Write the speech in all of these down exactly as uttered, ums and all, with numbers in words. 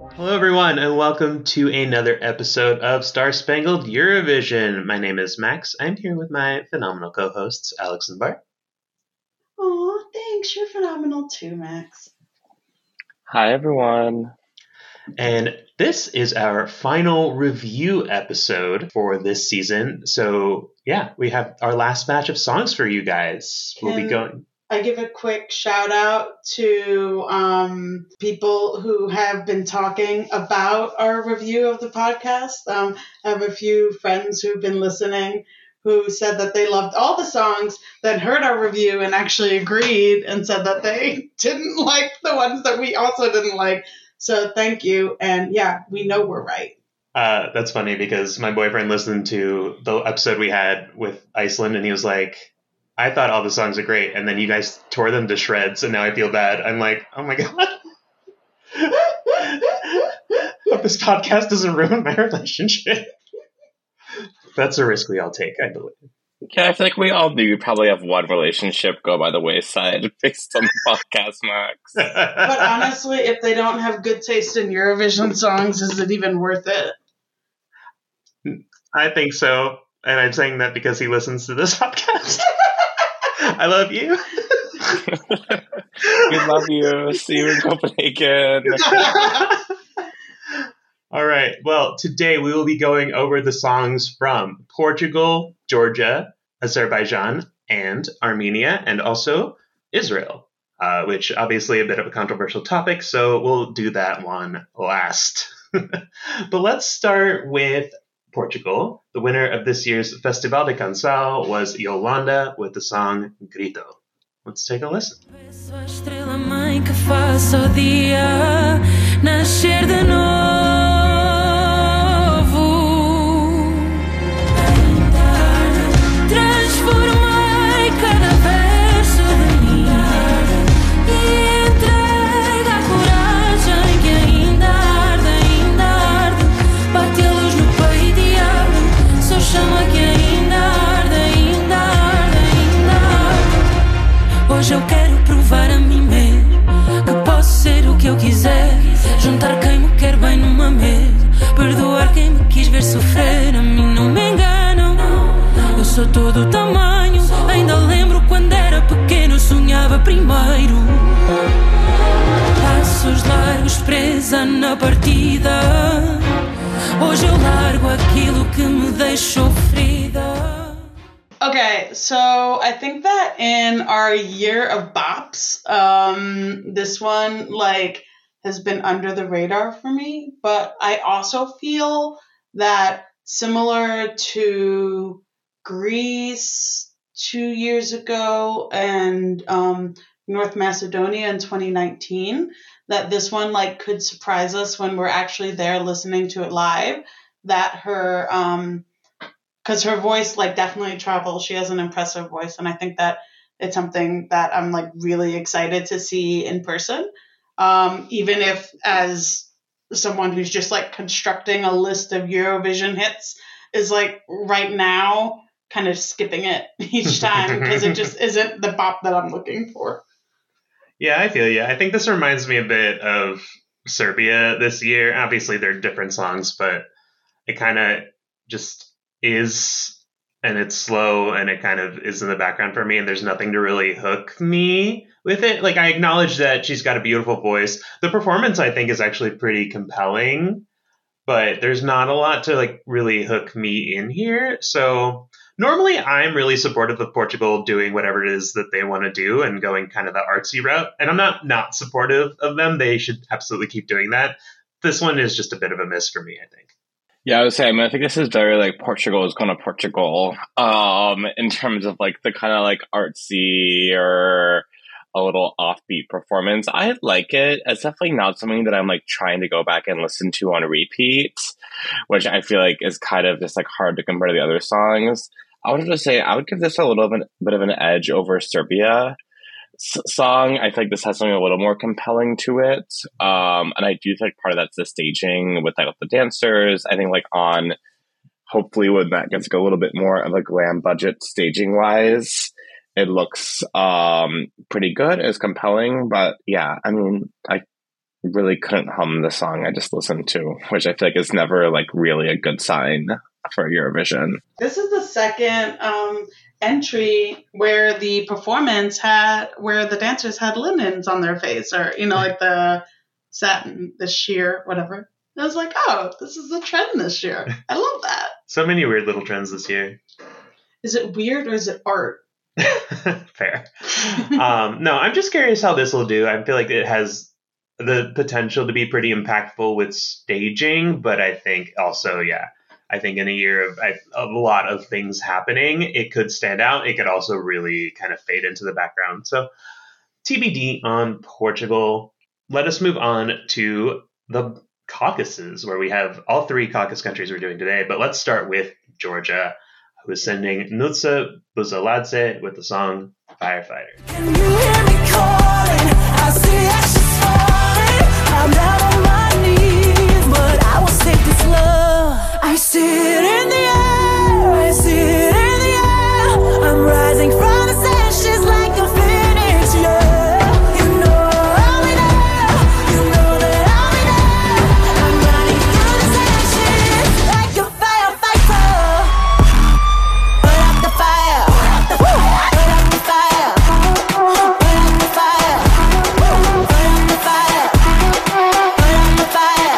Hello, everyone, and welcome to another episode of Star Spangled Eurovision. My name is Max. I'm here with my phenomenal co-hosts, Alex and Bart. Aw, thanks. You're phenomenal too, Max. Hi, everyone. And this is our final review episode for this season. So, yeah, we have our last batch of songs for you guys. We'll be Can going. I give a quick shout out to um, people who have been talking about our review of the podcast. Um, I have a few friends who've been listening who said that they loved all the songs, then heard our review and actually agreed and said that they didn't like the ones that we also didn't like. So thank you. And yeah, we know we're right. Uh, that's funny because my boyfriend listened to the episode we had with Iceland, and he was like, I thought all the songs are great, and then you guys tore them to shreds, and now I feel bad. I'm like, oh my god. Hope this podcast doesn't ruin my relationship. That's a risk we all take, I believe. Yeah, I feel like we all knew you probably have one relationship go by the wayside based on the podcast, Max. But honestly, if they don't have good taste in Eurovision songs, is it even worth it? I think so, and I'm saying that because he listens to this podcast. I love you. We love you. See you in Copenhagen. All right. Well, today we will be going over the songs from Portugal, Georgia, Azerbaijan, and Armenia, and also Israel, uh, which obviously a bit of a controversial topic, so we'll do that one last. But let's start with Portugal. The winner of this year's Festival de Canção was Yolanda with the song Grito. Let's take a listen. Peço à estrela mãe que faça o dia nascer de novo. Transformei cada verso de mim e entregue a coragem que ainda arde, ainda arde. Bate a luz no peito e abre, só chama que ainda arde, ainda arde, ainda arde. Hoje eu quero provar a mim mesmo que posso ser o que eu quiser. Juntar quem me quer bem numa mesa, perdoar quem me quis ver sofrer. A mim não me enganam, eu sou todo o tamanho. Ainda lembro quando era pequeno, sonhava primeiro. Passos largos presa na partida. Hoje eu largo aquilo que me deixou ferida. Okay, so I think that in our year of bops, um, this one like has been under the radar for me, but I also feel that similar to Greece two years ago and um, North Macedonia in twenty nineteen, that this one like could surprise us when we're actually there listening to it live. That her, um, because her voice like definitely travels. She has an impressive voice, and I think that it's something that I'm like really excited to see in person. Um, even if as someone who's just like constructing a list of Eurovision hits is like right now kind of skipping it each time because it just isn't the bop that I'm looking for. Yeah, I feel you. I think this reminds me a bit of Serbia this year. Obviously, they're different songs, but it kind of just is, and it's slow, and it kind of is in the background for me, and there's nothing to really hook me with it. Like, I acknowledge that she's got a beautiful voice. The performance, I think, is actually pretty compelling, but there's not a lot to, like, really hook me in here. So normally I'm really supportive of Portugal doing whatever it is that they want to do and going kind of the artsy route. And I'm not not supportive of them. They should absolutely keep doing that. This one is just a bit of a miss for me, I think. Yeah, I would say, I mean, I think this is very, like, Portugal is kind of Portugal, um, in terms of, like, the kind of, like, artsy or a little offbeat performance. I like it. It's definitely not something that I'm, like, trying to go back and listen to on repeat, which I feel like is kind of just, like, hard to compare to the other songs. I would just say I would give this a little bit, bit of an edge over Serbia. S- song. I think this has something a little more compelling to it. Um, and I do think part of that's the staging with like with the dancers. I think like on hopefully when that gets like, a little bit more of a glam budget staging wise, it looks um, pretty good. It's compelling. But yeah, I mean, I really couldn't hum the song I just listened to, which I feel like is never like really a good sign for Eurovision. This is the second um, entry where the performance had, where the dancers had linens on their face, or, you know, like the satin, the sheer, whatever. I was like, oh, this is the trend this year. I love that. So many weird little trends this year. Is it weird or is it art? Fair. um, no, I'm just curious how this will do. I feel like it has the potential to be pretty impactful with staging, but I think also, yeah, I think in a year of I, a lot of things happening, it could stand out. It could also really kind of fade into the background. So T B D on Portugal. Let us move on to the Caucasus, where we have all three Caucasus countries we're doing today. But let's start with Georgia, who is sending Nutsa Buzaladze with the song Firefighter. Can you hear me calling? I see ashes falling. I'm down on my knees, but I will take this love. I see it in the air. I see it in the air. I'm rising from the ashes like a phoenix. Yeah, you know I'll be there. You know that I'll be there. I'm running through the ashes like a firefighter. Put out the fire. Put out the fire. Put out the fire. Put out the fire. Put out the fire. Put out the fire.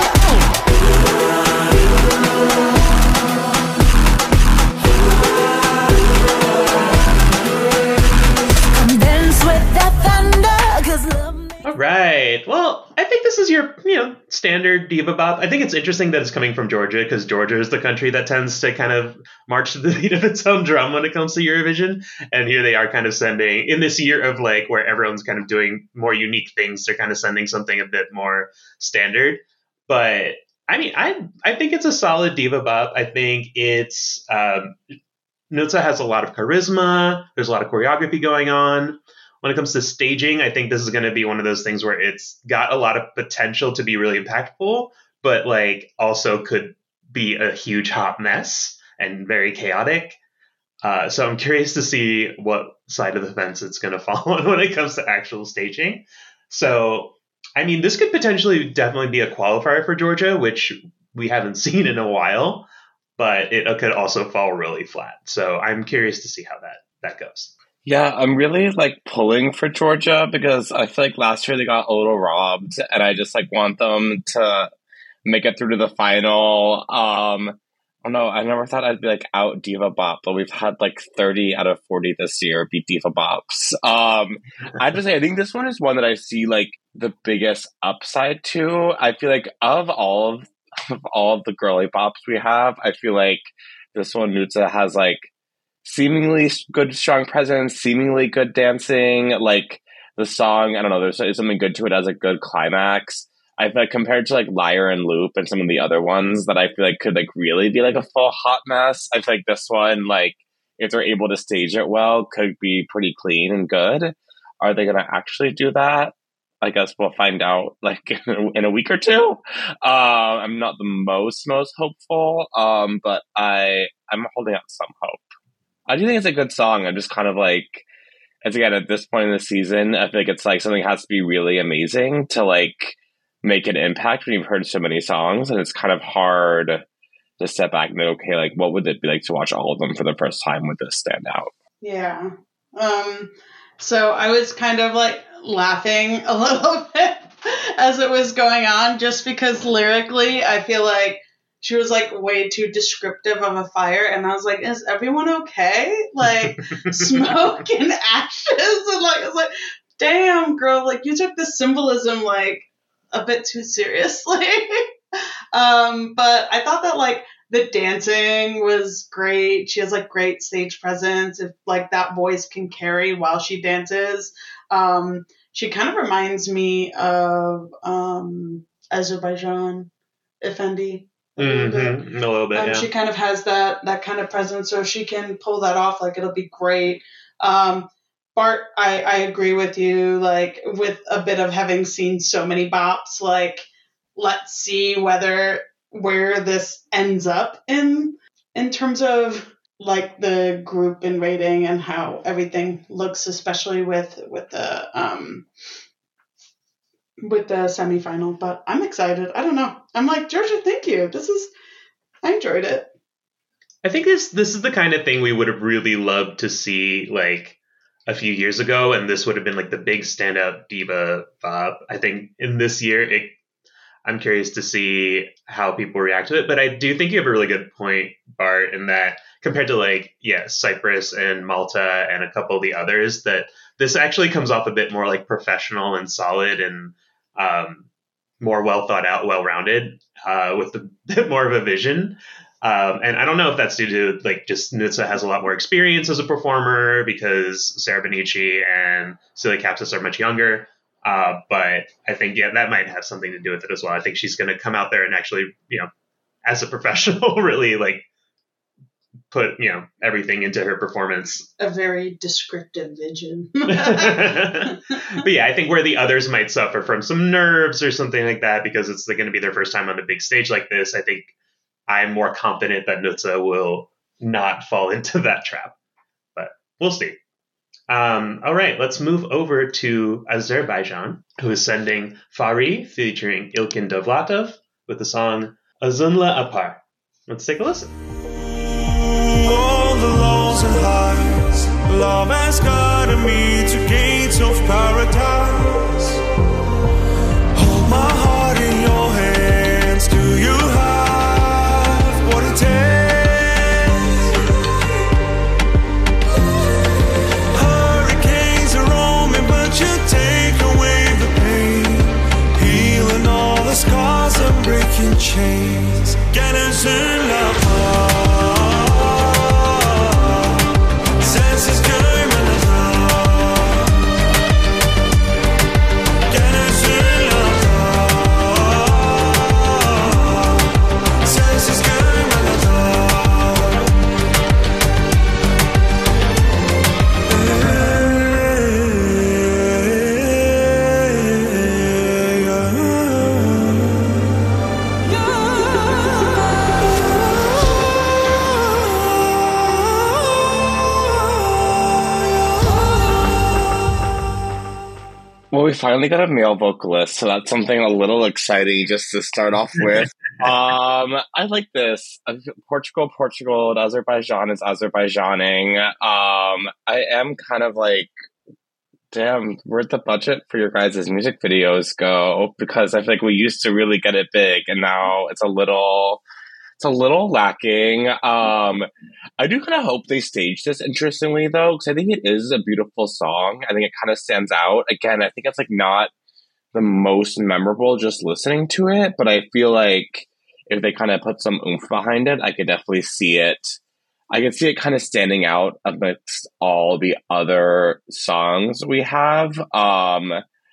Come dance with that thunder, 'cause love makes All right. Well, I think this is your, you know, standard diva bop. I think it's interesting that it's coming from Georgia, because Georgia is the country that tends to kind of march to the beat of its own drum when it comes to Eurovision. And here they are kind of sending, in this year of like where everyone's kind of doing more unique things, they're kind of sending something a bit more standard. But I mean, I I think it's a solid diva bop. I think it's um, Nutsa has a lot of charisma. There's a lot of choreography going on. When it comes to staging, I think this is going to be one of those things where it's got a lot of potential to be really impactful, but like also could be a huge hot mess and very chaotic. Uh, so I'm curious to see what side of the fence it's going to fall on when it comes to actual staging. So, I mean, this could potentially definitely be a qualifier for Georgia, which we haven't seen in a while, but it could also fall really flat. So I'm curious to see how that, that goes. Yeah, I'm really like pulling for Georgia because I feel like last year they got a little robbed, and I just like want them to make it through to the final. Um, I don't know. I never thought I'd be like out diva bop, but we've had like thirty out of forty this year be diva bops. Um, I have to say, I think this one is one that I see like the biggest upside to. I feel like of all of, of all of the girly bops we have, I feel like this one Nutsa has like seemingly good, strong presence, seemingly good dancing. Like the song, I don't know, there's, there's something good to it as a good climax. I feel like compared to like Liar and Loop and some of the other ones that I feel like could like really be like a full hot mess, I feel like this one, like if they're able to stage it well, could be pretty clean and good. Are they going to actually do that? I guess we'll find out like in a, in a week or two. Uh, I'm not the most, most hopeful, um, but I, I'm holding out some hope. I do think it's a good song. I'm just kind of like, as again, at this point in the season, I feel like it's like something has to be really amazing to like make an impact when you've heard so many songs, and it's kind of hard to step back and go, okay, like what would it be like to watch all of them for the first time? Would this stand out? Yeah. Um, so I was kind of like laughing a little bit as it was going on, just because lyrically I feel like she was like way too descriptive of a fire, and I was like, is everyone okay? Like smoke and ashes, and like I was like, damn girl, like you took the symbolism like a bit too seriously. um, but I thought that like the dancing was great. She has like great stage presence. If like that voice can carry while she dances. Um, she kind of reminds me of um, Azerbaijan, Effendi. A little bit. Mm-hmm. A little bit, Um, yeah. She kind of has that that kind of presence, so if she can pull that off, like it'll be great. Um, Bart, I, I agree with you. Like with a bit of having seen so many bops, like let's see whether where this ends up in in terms of like the group and rating and how everything looks, especially with with the um with the semifinal, but I'm excited. I don't know. I'm like, Georgia, thank you. This is, I enjoyed it. I think this this is the kind of thing we would have really loved to see like a few years ago, and this would have been like the big standout diva bob. I think in this year, it, I'm curious to see how people react to it. But I do think you have a really good point, Bart, in that compared to like yeah, Cyprus and Malta and a couple of the others, that this actually comes off a bit more like professional and solid and um, more well thought out, well rounded, uh, with a bit more of a vision. Um, and I don't know if that's due to like just Nutsa has a lot more experience as a performer because Sarah Benici and Celia Capsis are much younger. Uh, but I think, yeah, that might have something to do with it as well. I think she's going to come out there and actually, you know, as a professional, really like put, you know, everything into her performance. A very descriptive vision. But yeah, I think where the others might suffer from some nerves or something like that because it's going to be their first time on a big stage like this, I think I'm more confident that Nutsa will not fall into that trap, but we'll see. Um, all right, let's move over to Azerbaijan, who is sending Fari featuring Ilkin Dovlatov with the song Azunla Apar. Let's take a listen. All the lows and highs, love has guided me to gates of paradise. Hold my heart in your hands, do you have what it takes? Hurricanes are roaming, but you take away the pain, healing all the scars and breaking chains. Get us in love. Well, we finally got a male vocalist, so that's something a little exciting just to start off with. um, I like this. Portugal, Portugal, and Azerbaijan is Azerbaijaning. Um, I am kind of like, damn, where'd the budget for your guys' music videos go? Because I feel like we used to really get it big, and now it's a little... It's a little lacking. Um, I do kind of hope they stage this interestingly, though, because I think it is a beautiful song. I think it kind of stands out. Again, I think it's like not the most memorable just listening to it, but I feel like if they kind of put some oomph behind it, I could definitely see it. I could see it kind of standing out amidst all the other songs we have. Um,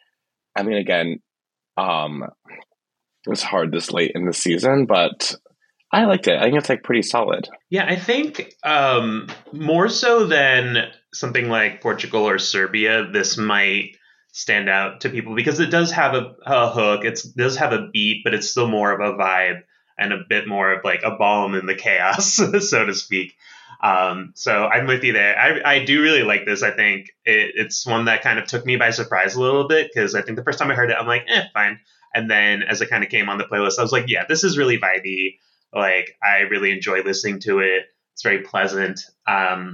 I mean, again, um, it's hard this late in the season, but I liked it. I think it's like pretty solid. Yeah, I think um, more so than something like Portugal or Serbia, this might stand out to people because it does have a, a hook. It does have a beat, but it's still more of a vibe and a bit more of like a balm in the chaos, so to speak. Um, so I'm with you there. I, I do really like this. I think it, it's one that kind of took me by surprise a little bit because I think the first time I heard it, I'm like, eh, fine. And then as it kind of came on the playlist, I was like, yeah, this is really vibey. Like, I really enjoy listening to it. It's very pleasant. Um,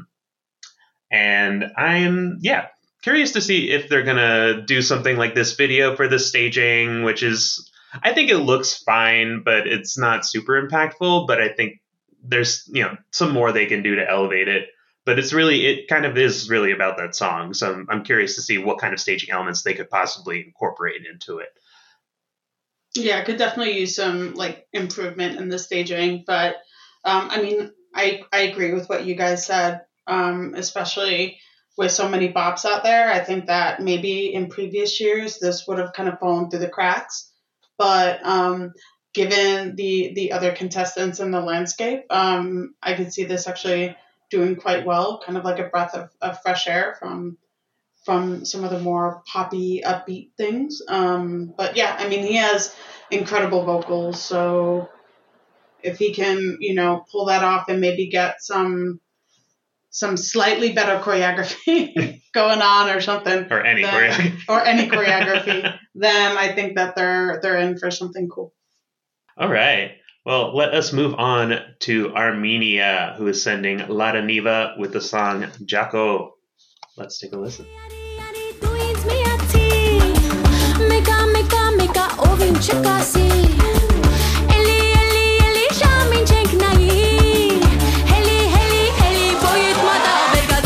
and I'm, yeah, curious to see if they're going to do something like this video for the staging, which is, I think it looks fine, but it's not super impactful. But I think there's, you know, some more they can do to elevate it. But it's really, it kind of is really about that song. So I'm, I'm curious to see what kind of staging elements they could possibly incorporate into it. Yeah, I could definitely use some like improvement in the staging, but um, I mean, I I agree with what you guys said, um, especially with so many bops out there. I think that maybe in previous years this would have kind of fallen through the cracks, but um, given the the other contestants in the landscape, um, I could see this actually doing quite well, kind of like a breath of, of fresh air from. from some of the more poppy, upbeat things. Um, but yeah, I mean, he has incredible vocals. So if he can, you know, pull that off and maybe get some some slightly better choreography going on or something, or any then- choreography. or any choreography, then I think that they're they're in for something cool. All right. Well, let us move on to Armenia, who is sending Lara Niva with the song Jaco. Let's take a listen. Tu inți mi-ați Mega, mega, mega Ovin čekasi Eli, eli, eli Žamin čenk naji Heli, heli, heli Bojet mada bergat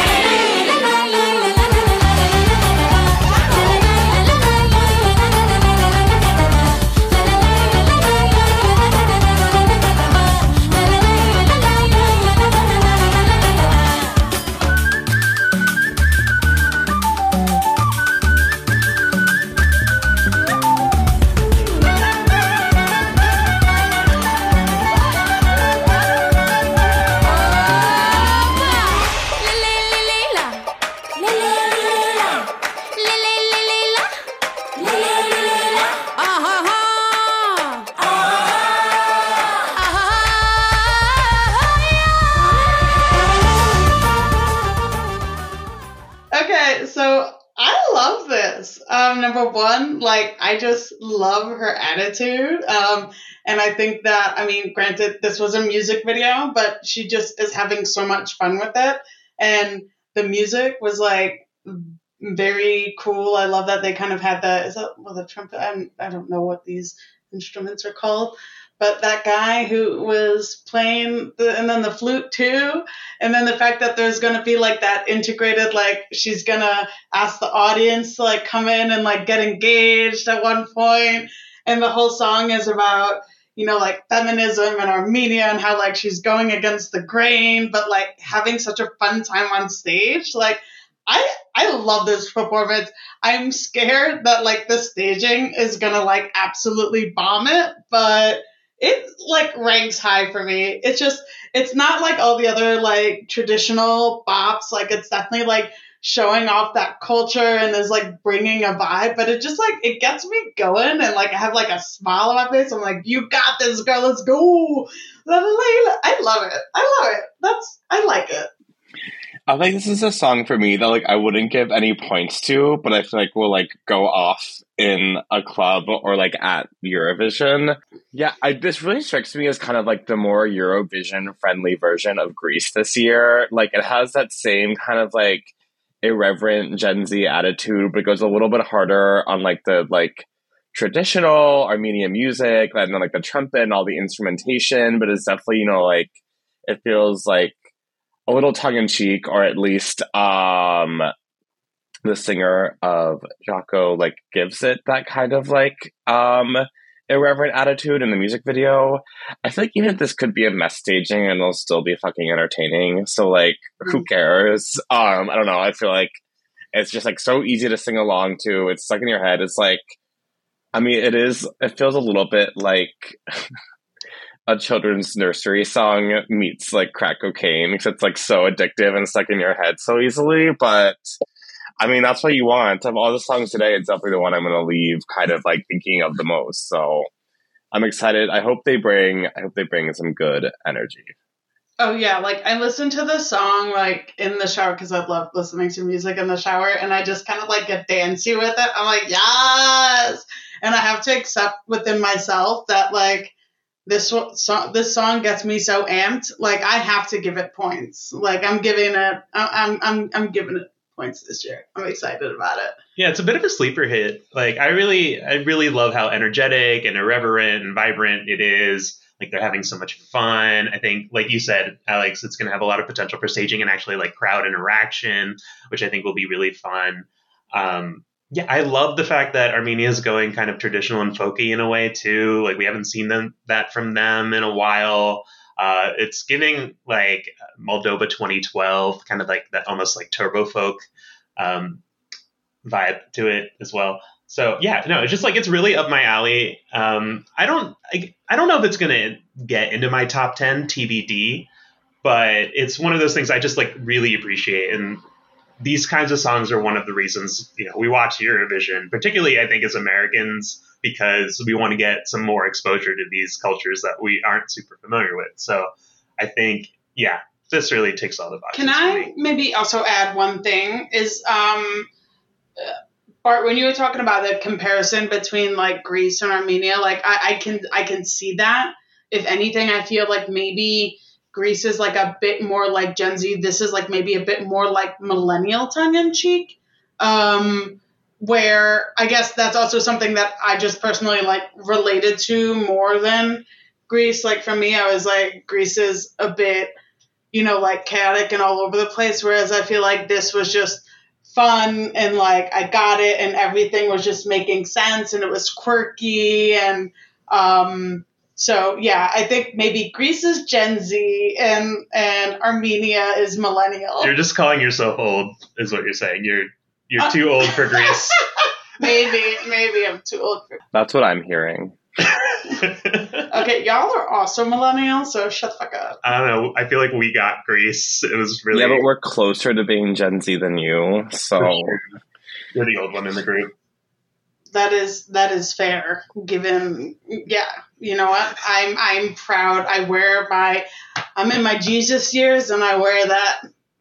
Okay, so I love this. Um, number one, like I just love her attitude. Um, and I think that, I mean, granted, this was a music video, but she just is having so much fun with it. And the music was like very cool. I love that they kind of had the, is that, well, the trumpet? I, I don't know what these instruments are called. But that guy who was playing the, and then the flute too, and then the fact that there's going to be like that integrated, like she's going to ask the audience to like come in and like get engaged at one point, and the whole song is about, you know, like feminism and Armenia and how like she's going against the grain, but like having such a fun time on stage. Like I I love this performance. I'm scared that like the staging is going to like absolutely bomb it, but it like ranks high for me. It's just, it's not like all the other like traditional bops. Like it's definitely like showing off that culture and is like bringing a vibe, but it just like, it gets me going and like I have like a smile on my face. I'm like, you got this, girl. Let's go. I love it. I love it. That's, I like it. I think this is a song for me that like I wouldn't give any points to, but I feel like will like go off in a club or like at Eurovision. Yeah, I, this really strikes me as kind of like the more Eurovision friendly version of Greece this year. Like it has that same kind of like irreverent Gen Z attitude, but it goes a little bit harder on like the like traditional Armenian music and then like the trumpet and all the instrumentation, but it's definitely, you know, like it feels like a little tongue-in-cheek, or at least um, the singer of Jaco like gives it that kind of like um, irreverent attitude in the music video. I feel like even if this could be a mess staging and it'll still be fucking entertaining. So like, who cares? Um, I don't know. I feel like it's just like so easy to sing along to. It's stuck in your head. It's like, I mean, it is, it feels a little bit like a children's nursery song meets like crack cocaine, because it's like so addictive and stuck in your head so easily. But I mean, that's what you want. Of all the songs today, it's definitely the one I'm going to leave kind of like thinking of the most. So I'm excited. I hope they bring, I hope they bring some good energy. Oh yeah, like I listened to this song like in the shower because I love listening to music in the shower, and I just kind of like get dancey with it. I'm like, yes, and I have to accept within myself that like this song, this song gets me so amped. Like I have to give it points. Like I'm giving it, I'm I'm I'm giving it points this year. I'm excited about it. Yeah, it's a bit of a sleeper hit. Like I really, I really love how energetic and irreverent and vibrant it is. Like they're having so much fun. I think, like you said, Alex, it's going to have a lot of potential for staging and actually like crowd interaction, which I think will be really fun. Um, yeah, I love the fact that Armenia is going kind of traditional and folky in a way too. Like we haven't seen them that from them in a while. Uh, it's giving like Moldova twenty twelve, kind of like that almost like turbo folk um, vibe to it as well. So yeah, no, it's just like, it's really up my alley. Um, I don't, I, I don't know if it's going to get into my top ten T B D, but it's one of those things I just like really appreciate. And these kinds of songs are one of the reasons, you know, we watch Eurovision, particularly I think as Americans, because we want to get some more exposure to these cultures that we aren't super familiar with. So I think, yeah, this really ticks all the boxes. Can for I me. maybe also add one thing? Is um, uh, Bart, when you were talking about the comparison between like Greece and Armenia, like I, I can I can see that. If anything, I feel like maybe Greece is like a bit more like Gen Z. This is like maybe a bit more like millennial tongue in cheek. Um, where I guess that's also something that I just personally like related to more than Greece. Like for me, I was like, Greece is a bit, you know, like chaotic and all over the place. Whereas I feel like this was just fun and like I got it and everything was just making sense and it was quirky. And um, so, yeah, I think maybe Greece is Gen Z and, and Armenia is millennial. You're just calling yourself old, is what you're saying. You're you're Uh, too old for Greece. maybe, maybe I'm too old for That's what I'm hearing. Okay, y'all are also millennials, so shut the fuck up. I don't know. I feel like we got Greece. It was really. Yeah, but we're closer to being Gen Z than you, so You're the old one in the group. That is that is fair. Given, yeah, you know what? I'm I'm proud. I wear my. I'm in my Jesus years, and I wear that.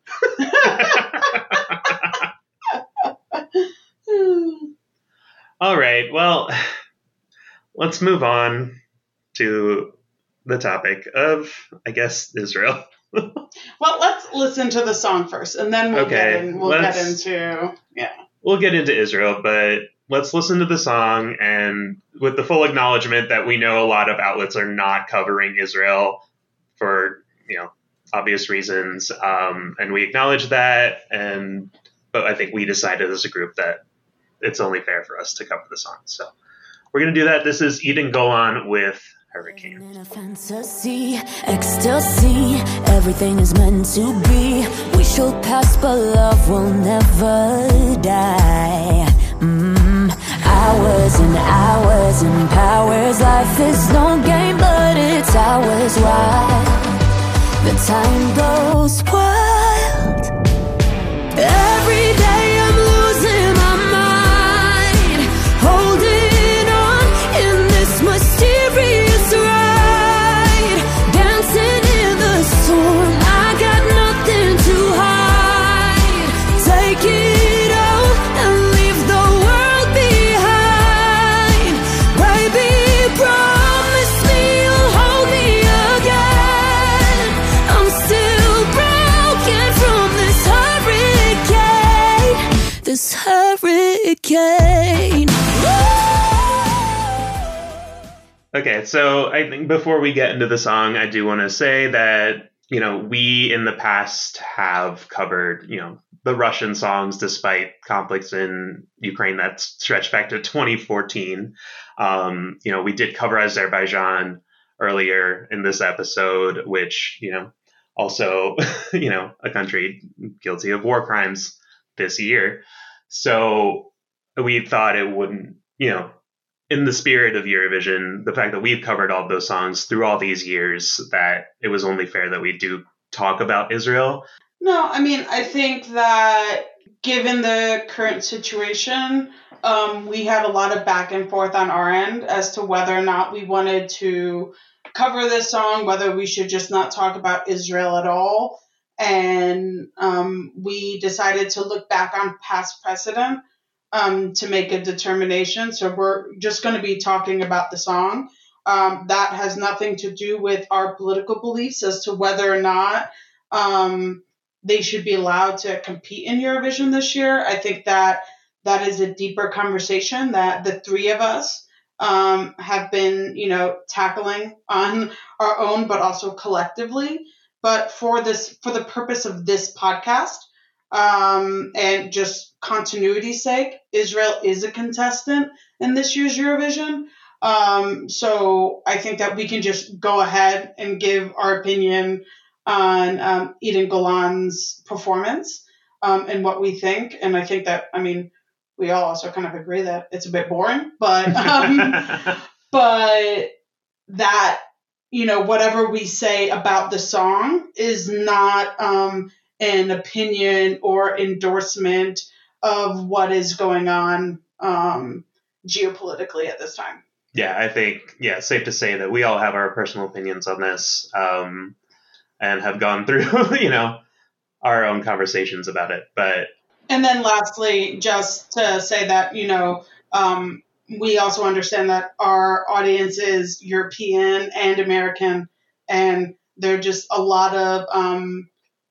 All right. Well, let's move on to the topic of, I guess, Israel. Well, let's listen to the song first, and then we'll Okay, get in, we'll get let's- into yeah. We'll get into Israel, but let's listen to the song, and with the full acknowledgement that we know a lot of outlets are not covering Israel for, you know, obvious reasons, um, and we acknowledge that, and but I think we decided as a group that it's only fair for us to cover the song. So we're going to do that. This is Eden Golan with Hurricane. In a fantasy, ecstasy, everything is meant to be. We shall pass, but love will never die. Mm. Hours and hours and powers. Life is no game, but it's ours. Why? The time goes wild. Every day I'm losing my mind, holding on in this mysterious ride, dancing in the storm. I got nothing to hide. Take it all and leave the world behind. Baby, promise me you'll hold me again. I'm still broken from this hurricane, this hurricane. Okay, so I think before we get into the song, I do want to say that, you know, we in the past have covered, you know, the Russian songs despite conflicts in Ukraine that stretch back to twenty fourteen. Um, you know, we did cover Azerbaijan earlier in this episode, which, you know, also, you know, a country guilty of war crimes this year. So we thought it wouldn't, you know, in the spirit of Eurovision, the fact that we've covered all those songs through all these years, that it was only fair that we do talk about Israel. No, I mean, I think that given the current situation, um, we had a lot of back and forth on our end as to whether or not we wanted to cover this song, whether we should just not talk about Israel at all. And um, we decided to look back on past precedent um, to make a determination. So we're just going to be talking about the song. Um, that has nothing to do with our political beliefs as to whether or not um, they should be allowed to compete in Eurovision this year. I think that that is a deeper conversation that the three of us um, have been, you know, tackling on our own, but also collectively. But for this, for the purpose of this podcast, um, and just continuity's sake, Israel is a contestant in this year's Eurovision. Um, so I think that we can just go ahead and give our opinion on um, Eden Golan's performance um, and what we think. And I think that, I mean, we all also kind of agree that it's a bit boring, but um, but that, you know, whatever we say about the song is not um, an opinion or endorsement of what is going on um, geopolitically at this time. Yeah, I think, yeah, it's safe to say that we all have our personal opinions on this. Um, and have gone through, you know, our own conversations about it. But And then lastly, just to say that, you know, um, we also understand that our audience is European and American, and there are just a lot of um,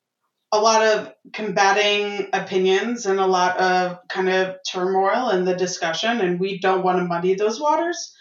a lot of combating opinions and a lot of kind of turmoil in the discussion, and we don't want to muddy those waters,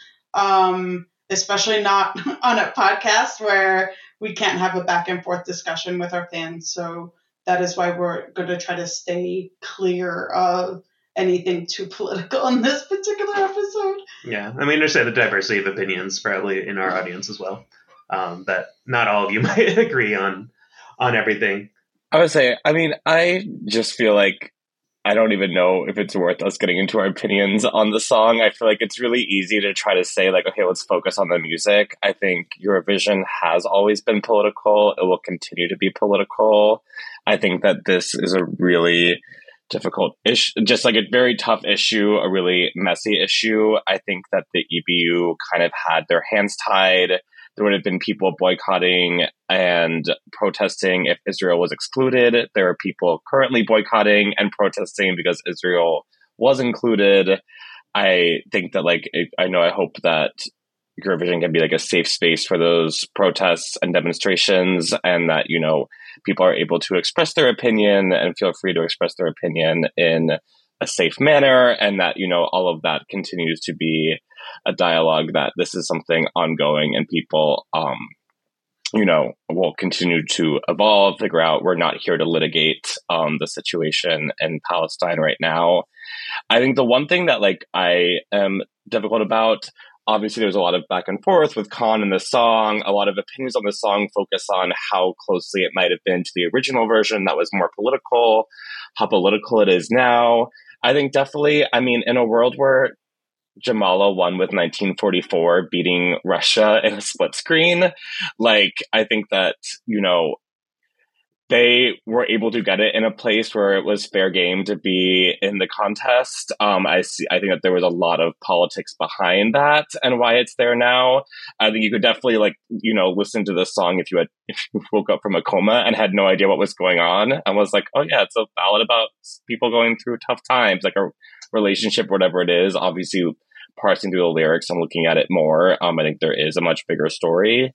um, especially not on a podcast where we can't have a back and forth discussion with our fans. So that is why we're going to try to stay clear of anything too political in this particular episode. yeah, I mean, understand the diversity of opinions probably in our audience as well. Um, but not all of you might agree on on everything. I would say, I mean, I just feel like I don't even know if it's worth us getting into our opinions on the song. I feel like it's really easy to try to say, like, okay, let's focus on the music. I think Eurovision has always been political. It will continue to be political. I think that this is a really difficult issue, just like a very tough issue, a really messy issue. I think that the E B U kind of had their hands tied. There would have been people boycotting and protesting if Israel was excluded. There are people currently boycotting and protesting because Israel was included. I think that, like, I know, I hope that Eurovision can be like a safe space for those protests and demonstrations, and that, you know, people are able to express their opinion and feel free to express their opinion in a safe manner, and that, you know, all of that continues to be a dialogue, that this is something ongoing and people, um, you know, will continue to evolve, figure out. We're not here to litigate um, the situation in Palestine right now. I think the one thing that, like, I am difficult about, obviously there's a lot of back and forth with Khan and the song. A lot of opinions on the song focus on how closely it might have been to the original version that was more political, how political it is now. I think definitely, I mean, in a world where Jamala won with nineteen forty-four, beating Russia in a split screen, like, I think that, you know, they were able to get it in a place where it was fair game to be in the contest. Um, I see. I think that there was a lot of politics behind that and why it's there now. I think you could definitely, like, you know, listen to this song if you had if you woke up from a coma and had no idea what was going on and was like, oh yeah, it's a ballad about people going through tough times, like a relationship, whatever it is. Obviously, parsing through the lyrics and looking at it more, um, I think there is a much bigger story.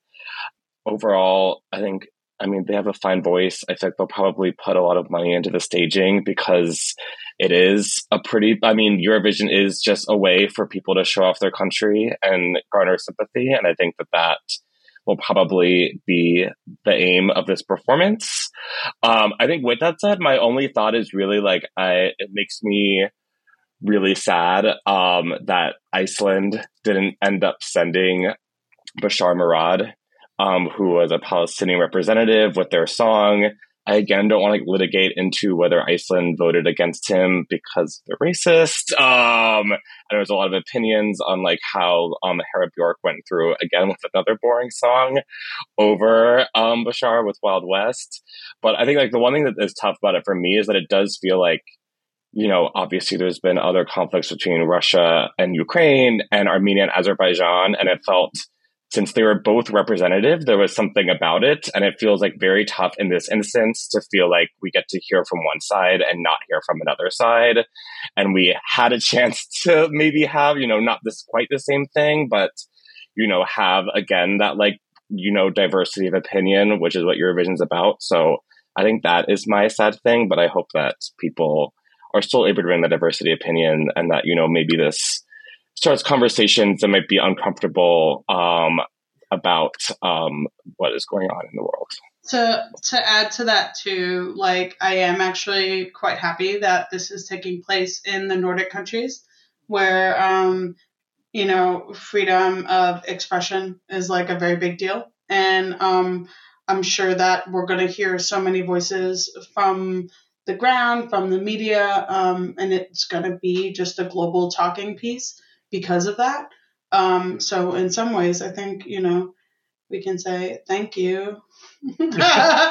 Overall, I think, I mean, they have a fine voice. I think they'll probably put a lot of money into the staging because it is a pretty, I mean, Eurovision is just a way for people to show off their country and garner sympathy. And I think that that will probably be the aim of this performance. Um, I think with that said, my only thought is really, like, I, it makes me really sad um, that Iceland didn't end up sending Bashar Murad, um, who was a Palestinian representative, with their song. I, again, don't want to litigate into whether Iceland voted against him because they're racist. Um, and there was a lot of opinions on, like, how um, Hera Bjork went through, again, with another boring song over um, Bashar with Wild West. But I think, like, the one thing that is tough about it for me is that it does feel like, you know, obviously there's been other conflicts between Russia and Ukraine and Armenia and Azerbaijan. And it felt, since they were both representative, there was something about it. And it feels like very tough in this instance to feel like we get to hear from one side and not hear from another side. And we had a chance to maybe have, you know, not this quite the same thing, but, you know, have, again, that, like, you know, diversity of opinion, which is what Eurovision's about. So I think that is my sad thing, but I hope that people are still able to bring the diversity opinion, and that, you know, maybe this starts conversations that might be uncomfortable um, about um, what is going on in the world. To to add to that too, like, I am actually quite happy that this is taking place in the Nordic countries, where um, you know, freedom of expression is, like, a very big deal, and um, I'm sure that we're going to hear so many voices from the ground, from the media, um, and it's going to be just a global talking piece because of that. Um, so in some ways, I think, you know, we can say thank you to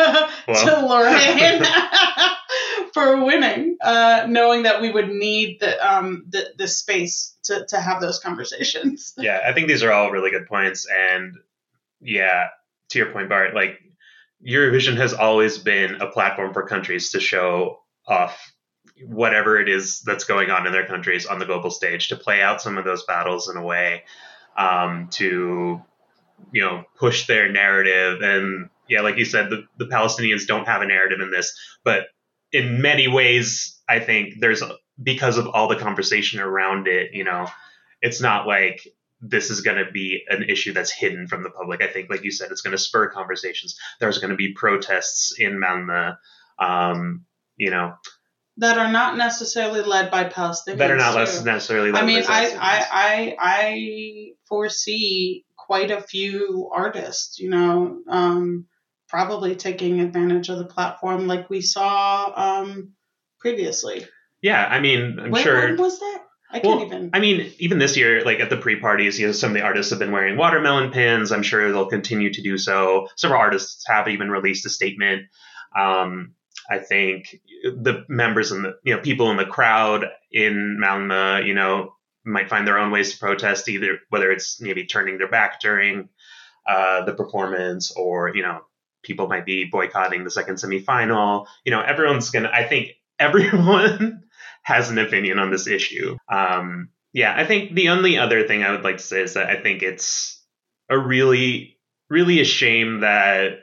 Lorraine for winning, uh, knowing that we would need the um, the, the space to, to have those conversations. Yeah, I think these are all really good points. And yeah, to your point, Bart, like, Eurovision has always been a platform for countries to show off whatever it is that's going on in their countries on the global stage, to play out some of those battles in a way, um, to, you know, push their narrative. And yeah, like you said, the, the Palestinians don't have a narrative in this, but in many ways, I think there's, because of all the conversation around it, you know, it's not like this is going to be an issue that's hidden from the public. I think, like you said, it's going to spur conversations. There's going to be protests in Malmö, um, you know, that are not necessarily led by Palestinians. that are not too. less necessarily led I mean, by I, Palestinians. I, I, I foresee quite a few artists, you know, um, probably taking advantage of the platform like we saw um, previously. Yeah, I mean, I'm When, sure. when was that? I can't Well, even. I mean, even this year, like at the pre-parties, you know, some of the artists have been wearing watermelon pins. I'm sure they'll continue to do so. Several artists have even released a statement. Um, I think the members and the, you know, people in the crowd in Malmö, you know, might find their own ways to protest, either whether it's maybe turning their back during uh, the performance, or, you know, people might be boycotting the second semifinal. You know, everyone's gonna, I think everyone has an opinion on this issue. Um, yeah, I think the only other thing I would like to say is that I think it's a really, really a shame that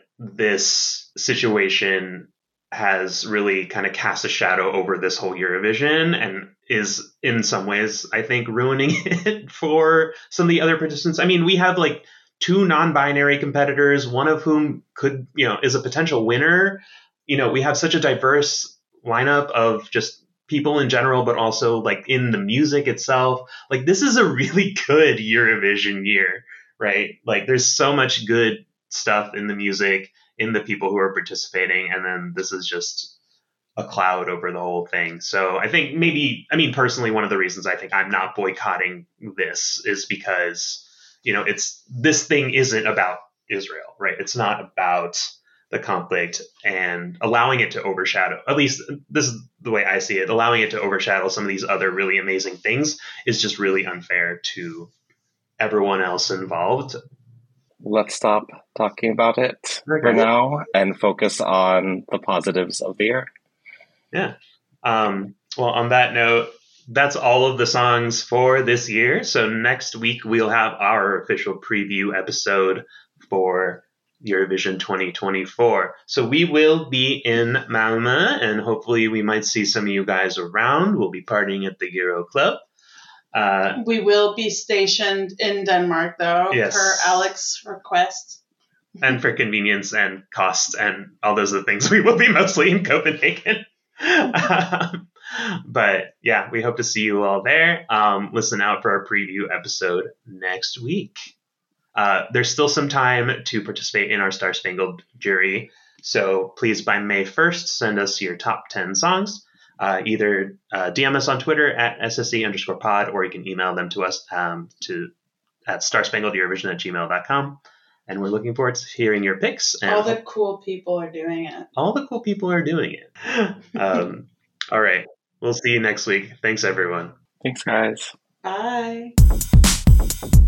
this situation has really kind of cast a shadow over this whole Eurovision, and is in some ways, I think, ruining it for some of the other participants. I mean, we have like two non-binary competitors, one of whom could, you know, is a potential winner. You know, we have such a diverse lineup of just people in general, but also like in the music itself. Like, this is a really good Eurovision year, right? Like, there's so much good stuff in the music, in the people who are participating, and then this is just a cloud over the whole thing. So I think maybe, I mean, personally, one of the reasons I think I'm not boycotting this is because, you know, it's, this thing isn't about Israel, right? It's not about the conflict, and allowing it to overshadow, at least this is the way I see it, allowing it to overshadow some of these other really amazing things is just really unfair to everyone else involved. Let's stop talking about it for Okay. now and focus on the positives of the year. Yeah. Um, well, on that note, that's all of the songs for this year. So next week we'll have our official preview episode for Eurovision twenty twenty-four. So we will be in Malmö, and hopefully we might see some of you guys around. We'll be partying at the Euro Club. Uh, We will be stationed in Denmark, though, Yes. per Alex's request. and for convenience and cost and all those other things, we will be mostly in Copenhagen. um, but yeah, we hope to see you all there. Um, listen out for our preview episode next week. Uh, there's still some time to participate in our Star Spangled jury. So please, by May first, send us your top ten songs. Uh, either uh, D M us on Twitter at S S E underscore pod, or you can email them to us um, to at starspangledeurovision at gmail dot com. And we're looking forward to hearing your picks. And All the cool people are doing it. all the cool people are doing it. um, all right. We'll see you next week. Thanks, everyone. Thanks, guys. Bye.